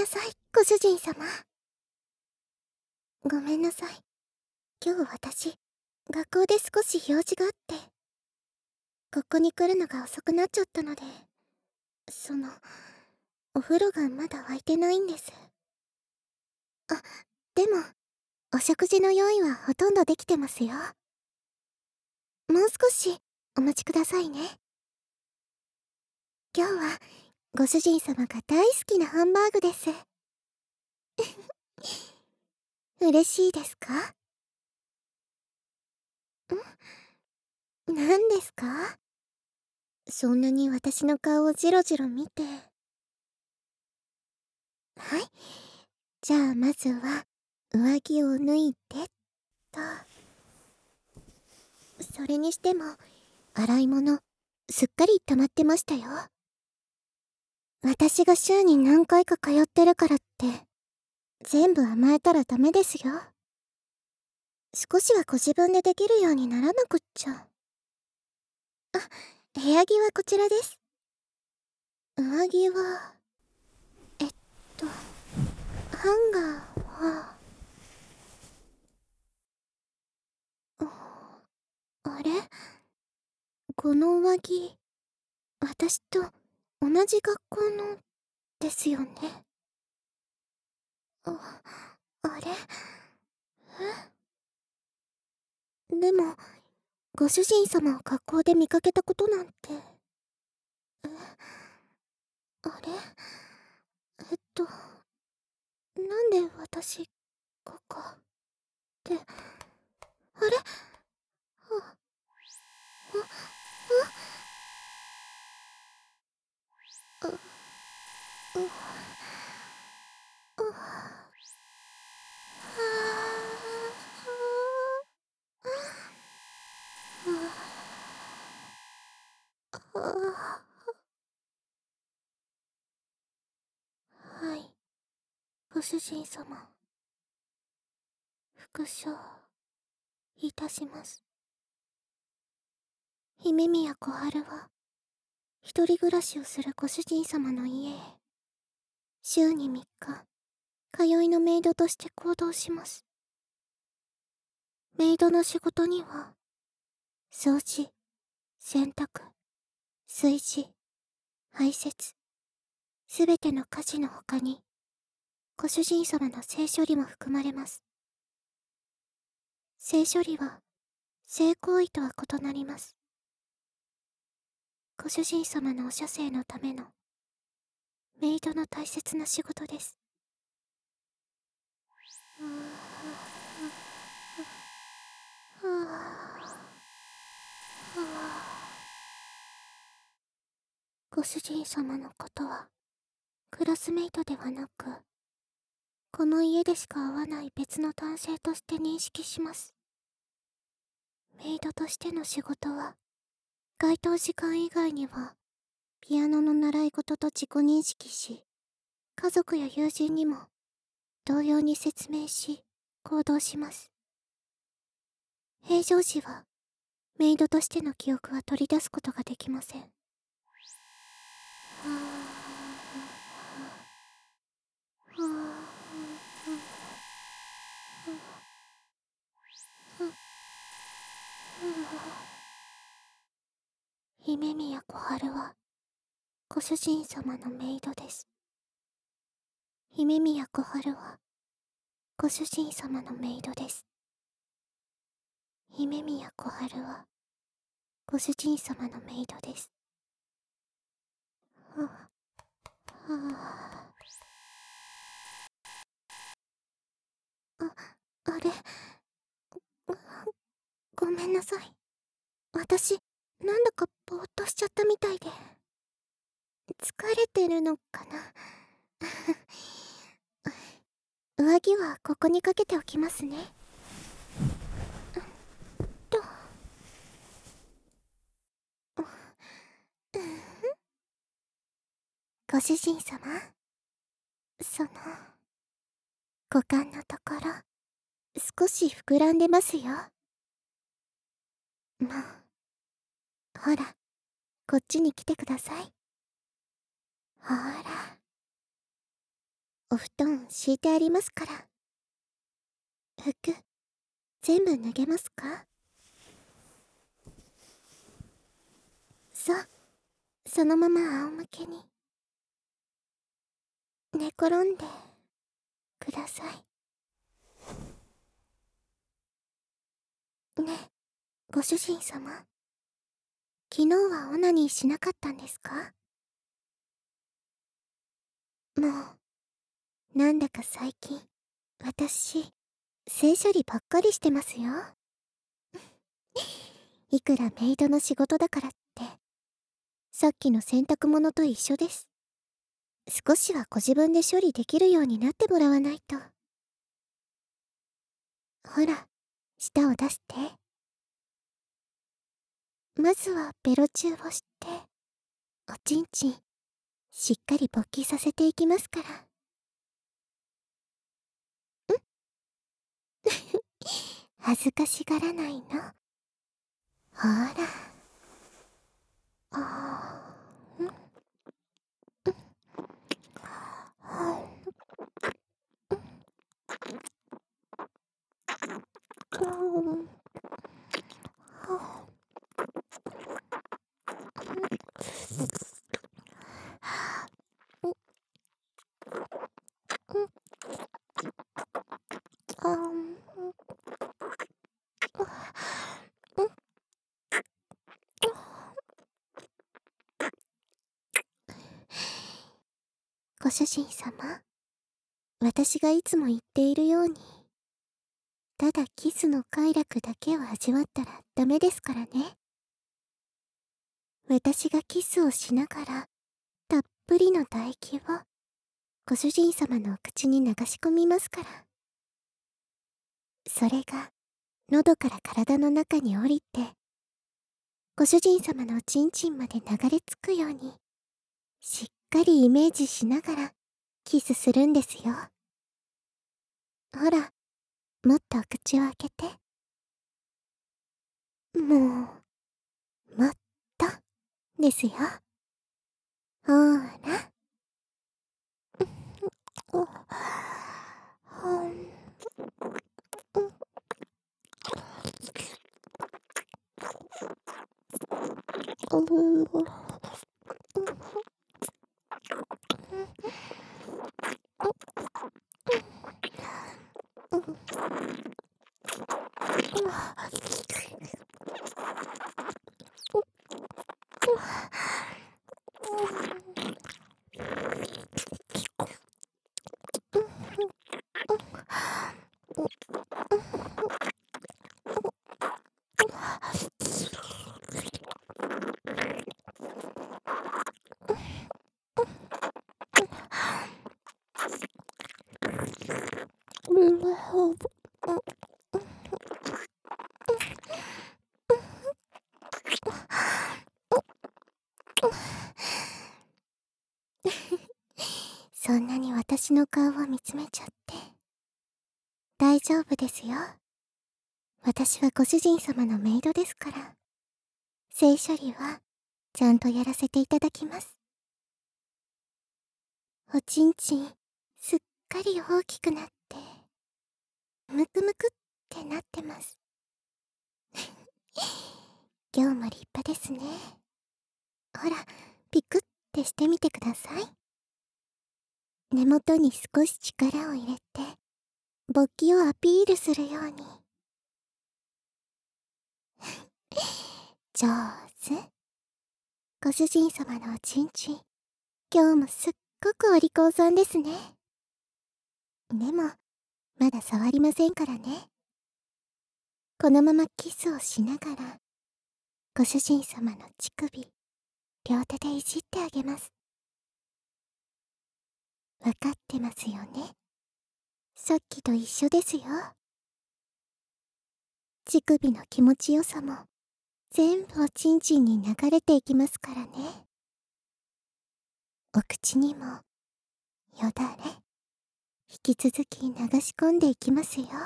さい、ご主人様。ごめんなさい。今日私、学校で少し用事があって、ここに来るのが遅くなっちゃったので、お風呂がまだ沸いてないんです。あ、でも、お食事の用意はほとんどできてますよ。もう少しお待ちくださいね。今日は、ご主人様が大好きなハンバーグです。嬉しいですか？何ですか？そんなに私の顔をジロジロ見て。はい。じゃあまずは、上着を脱いで、と。それにしても、洗い物、すっかり溜まってましたよ。私が週に何回か通ってるからって、全部甘えたらダメですよ。少しはご自分でできるようにならなくっちゃ。あ、部屋着はこちらです。上着は、えっと、ハンガーは、あれ？この上着、私と同じ学校のですよね。あ、あれ？でも、ご主人様を学校で見かけたことなんて。え、あれ？なんで私、ここで、あれ？あ、あ、あ、あ、あ、はい、ご主人様、復唱いたします。姫宮小春は、一人暮らしをするご主人様の家へ、週に3日、通いのメイドとして行動します。メイドの仕事には、掃除、洗濯、炊事、排泄、すべての家事の他に、ご主人様の性処理も含まれます。性処理は、性行為とは異なります。ご主人様のお射精のための、メイドの大切な仕事です。ご主人様のことは、クラスメイトではなく、この家でしか会わない別の男性として認識します。メイドとしての仕事は、該当時間以外には、ピアノの習い事と自己認識し、家族や友人にも、同様に説明し、行動します。平常時は、メイドとしての記憶は取り出すことができません。姫宮小春は、ご主人様のメイドです。姫宮小春は、ご主人様のメイドです。姫宮小春は、ご主人様のメイドです。あれ、ごめんなさい。私、なんだかぼーっとしちゃったみたいで。疲れてるのかな。上着はここにかけておきますね。と。ご主人様、股間のところ、少し膨らんでますよ。もう、ほら、こっちに来てください。ほら。 お布団敷いてありますから。服、全部脱げますか？そう、そのまま仰向けに。寝転んでください。ねえ、ご主人様。昨日はオナニーしなかったんですか？もう、なんだか最近、私、性処理ばっかりしてますよ。いくらメイドの仕事だからって、さっきの洗濯物と一緒です。少しはご自分で処理できるようになってもらわないと。ほら、舌を出して。まずはベロチューをして、おちんちん、しっかり勃起させていきますから。恥ずかしがらないの。ほら。あーん。はうんはうんあんうんご主人様、私がいつも言っているように、ただキスの快楽だけを味わったらダメですからね。私がキスをしながら、たっぷりの唾液を、ご主人様のお口に流し込みますから。それが、喉から体の中に降りて、ご主人様のおちんちんまで流れ着くように、しっかりイメージしながら、キスするんですよ。ほら、もっとお口を開けて。もう、もっと、ですよ。ほーら。おほん、ううそんなに私の顔を見つめちゃって。大丈夫ですよ。私はご主人様のメイドですから。性処理は、ちゃんとやらせていただきます。おちんちん、すっかり大きくなって、むくむくってなってます。今日も立派ですね。ほら、ピクってしてみてください。根元に少し力を入れて、勃起をアピールするように。上手。ご主人様のおちんちん、今日もすっごくお利口さんですね。でも、まだ触りませんからね。このままキスをしながら、ご主人様の乳首、両手でいじってあげます。わかってますよね。さっきと一緒ですよ。乳首の気持ちよさも、全部おちんちんに流れていきますからね。お口にも、よだれ、引き続き流し込んでいきますよ。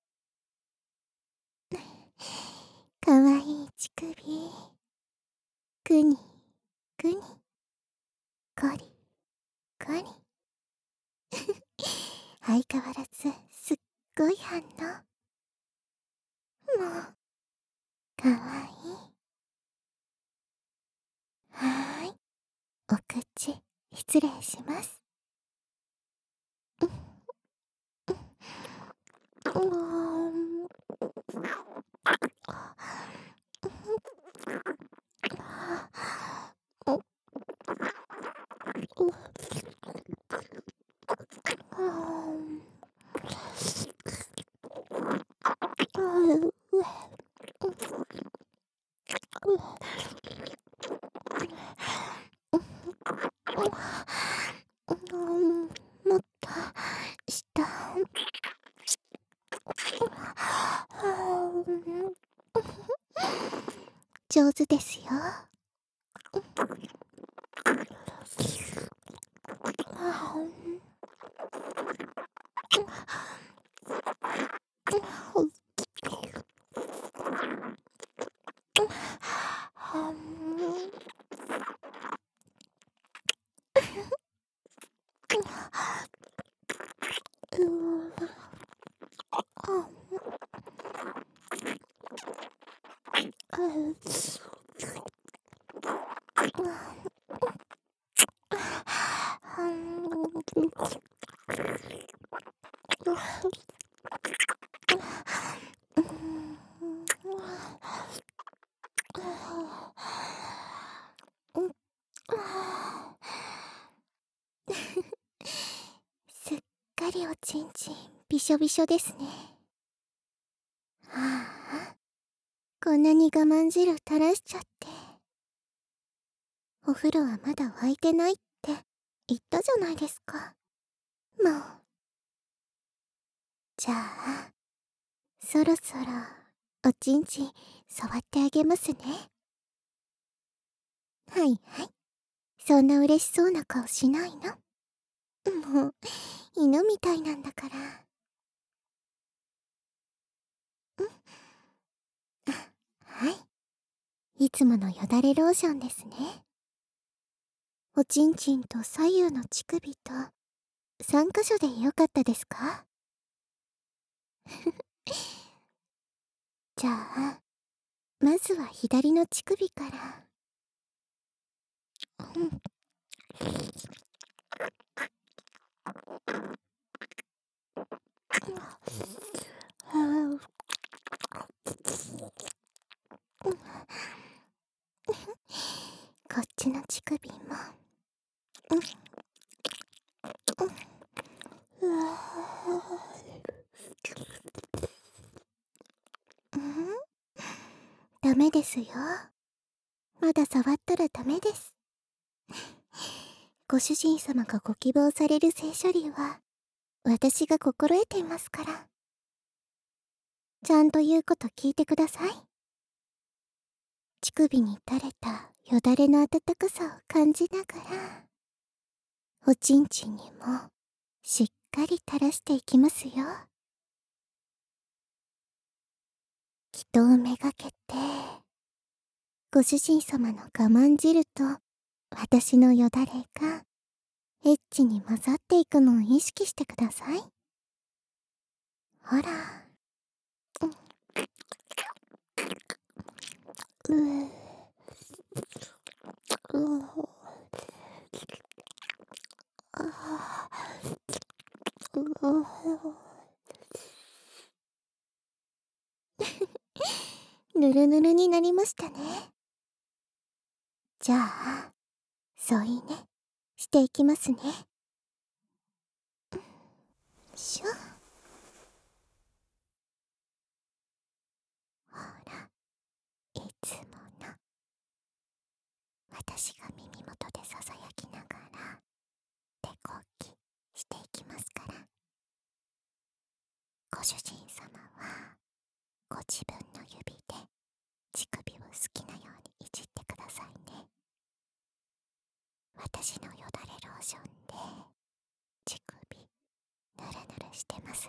かわいい乳首。くに、くに、こり、こり。 ごい反応。もう、かわいい。はーい。お口、失礼します。うーん。もっと下。上手ですよ。すっかりおちんちんびしょびしょですね。はあ、こんなに我慢汁垂らしちゃって。お風呂はまだ沸いてないって言ったじゃないですか。もう。じゃあ、そろそろおちんちん触ってあげますね。はいはい。そんな嬉しそうな顔しないの。もう、犬みたいなんだから。はい。いつものよだれローションですね。おちんちんと左右の乳首と3箇所でよかったですか？じゃあ、まずは左の乳首から。うん。こっちの乳首も。ダメですよ。まだ触ったらダメです。ご主人様がご希望される性処理は私が心得ていますから。ちゃんと言うこと聞いてください。乳首に垂れたよだれの温かさを感じながら、おちんちんにもしっかり垂らしていきますよ。人をめがけて、ご主人様の我慢汁と私のよだれがエッチに混ざっていくのを意識してください。ほら。ぬるぬるになりましたね。じゃあ、添い寝していきますね。しょ。ほら、いつもの。私が耳元でささやきながら、手こきしていきますから。ご主人様は、ご自分の指で乳首を好きなようにいじってくださいね。私のよだれローションで、乳首、ぬるぬるしてますよ。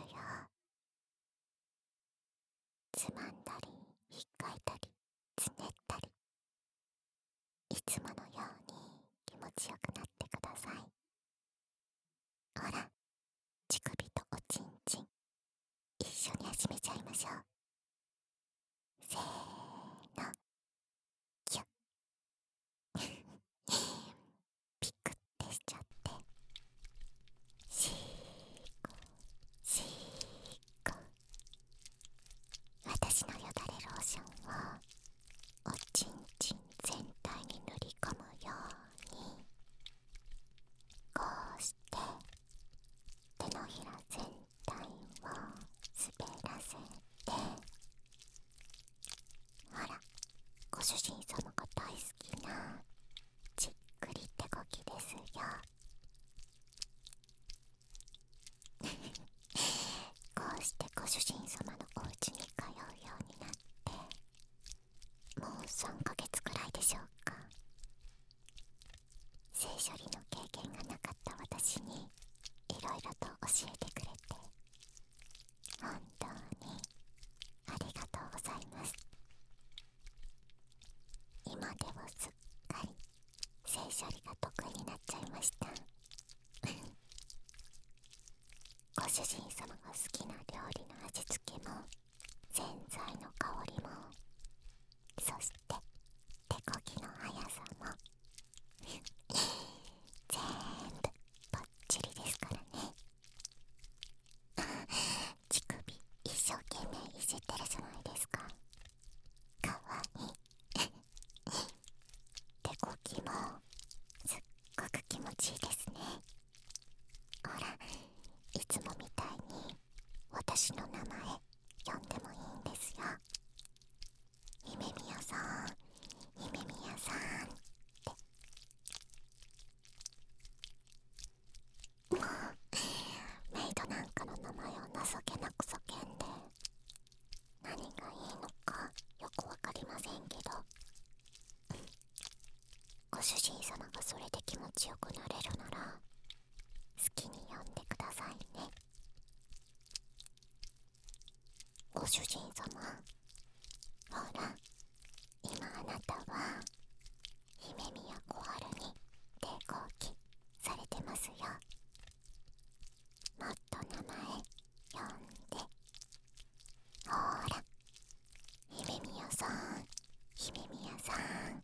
つまんだり、引っかいたり、つねったり。いつものように気持ちよくなってください。ほら、乳首とおちんちん、一しょう。せーの、キュッ。ピクってしちゃって、シーコシーコ。私のよだれローションをおちんちん全体に塗り込むように、こうして手のひら全体を滑らせて、ほら、ご主人様が大好きなじっくり手こきですよ。こうしてご主人様のお家に通うようになってもう3ヶ月くらいでしょうか。性処理の経験がなかった私にいろいろと教えてくれて本当にありがとうございます。今ではすっかり性処理が得意になっちゃいました。ご主人様が好きな料理の味付けも洗剤の香りも、そして手こきの速さも全部バッチリですからね。乳首一生懸命いじってるじゃないですか。かわいい。手こきもすっごく気持ちいいですね。ほら、いつもみたいに私の名前呼んでもいいんですよ。姫宮さん、姫宮さんって。もうメイドなんかの名前を情けなく叫んで何がいいのかよくわかりませんけど、ご主人様がそれで気持ちよくなれるなら好きに呼んでくださいね。ご主人様、ほら、今あなたは姫宮小春に抵抗期されてますよ。もっと名前呼んで。ほら、姫宮さん、姫宮さん。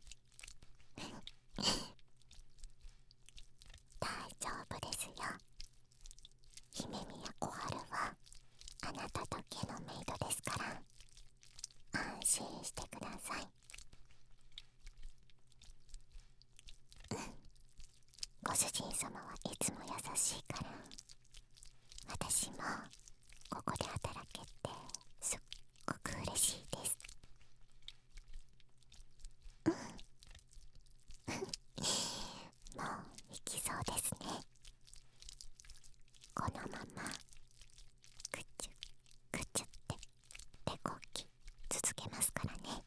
大丈夫ですよ。姫宮小春はあなただけのメイドですから安心してください。ご主人様はいつも優しいから、私もここで働けてすっごく嬉しいです。もう行きそうですね。このままくちゅくちゅって手こき続けますからね。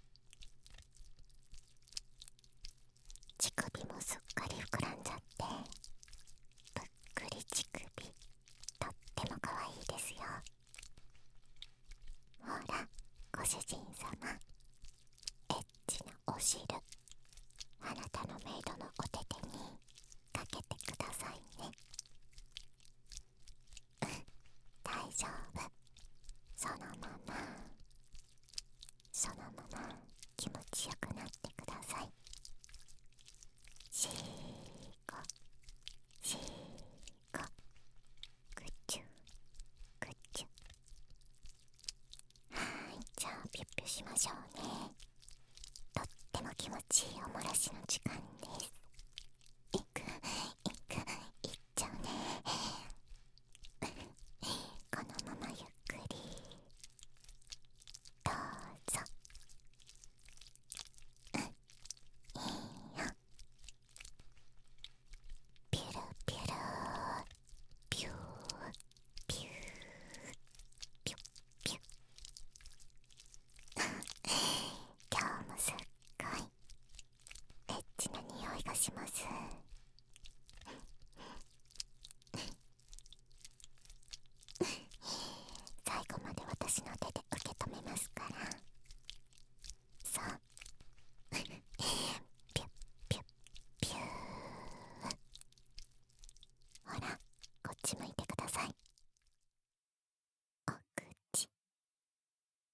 乳首もすっかり膨らんじゃってぷっくり乳首、とっても可愛いですよ。ほら、ご主人様、エッチなお汁あなたのメイドのお手手にかけてくださいね。大丈夫、そのままそのまま気持ちよくなってください。シーコシーコ、ぐちゅぐちゅ。じゃあピュッピュしましょうね。とっても気持ちいいおもらしの時間です。いくいっちゃうね。このままゆっくりどうぞ。いいよ。ピュルピュルピューピューピュッピュッ。今日もすっごいエッチな匂いがします。最後まで私の手で受け止めますから。そう。ピュッピュッピュー。ほら、こっち向いてください。お口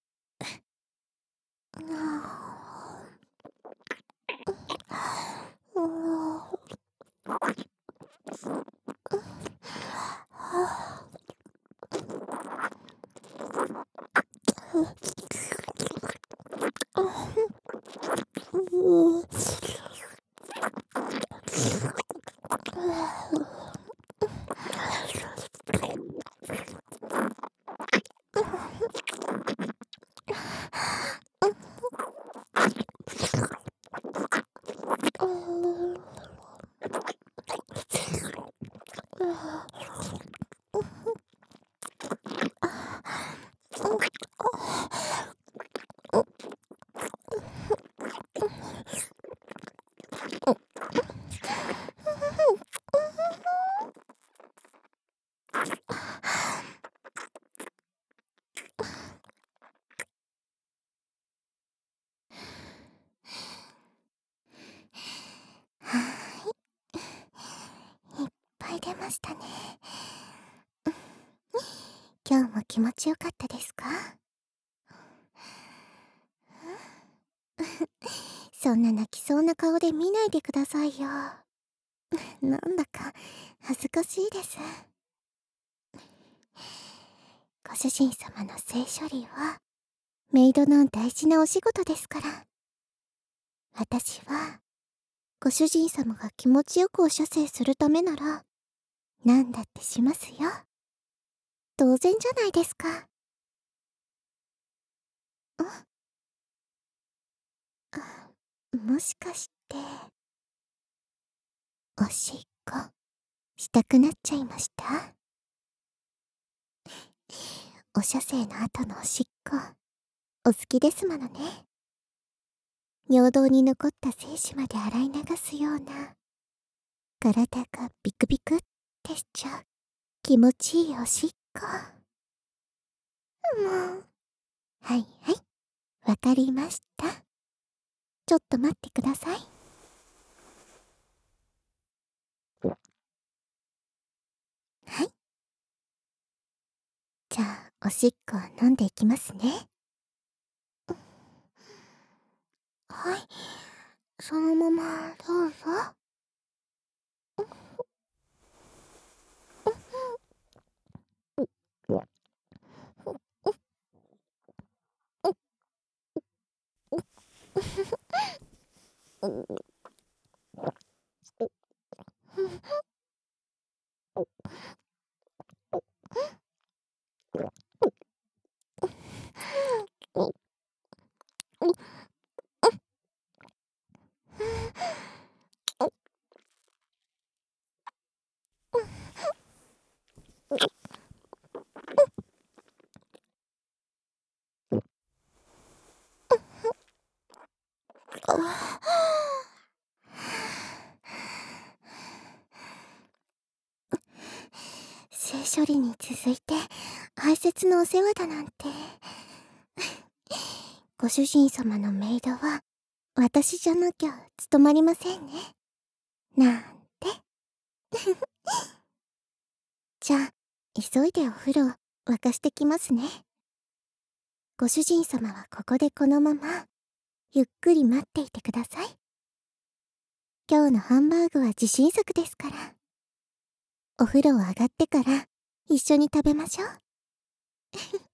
いっぱい出ましたね。今日も気持ちよかったですか？そんな泣きそうな顔で見ないでくださいよ。なんだか恥ずかしいです。ご主人様の性処理はメイドの大事なお仕事ですから。私はご主人様が気持ちよくお射精するためなら何だってしますよ。当然じゃないですか。もしかしておしっこしたくなっちゃいました？お射精の後のおしっこお好きですものね。尿道に残った精子まで洗い流すような、体がビクビクってしちゃう気持ちいいおしっこ。もう、はいはい、わかりました。ちょっと待ってください。はい。じゃあ、おしっこ飲んでいきますね。はい、そのままどうぞ。性処理に続いて排泄のお世話だなんて。ご主人様のメイドは私じゃなきゃ務まりませんね。なんて。じゃあ、急いでお風呂沸かしてきますね。ご主人様はここでこのままゆっくり待っていてください。今日のハンバーグは自信作ですから。お風呂上がってから一緒に食べましょう。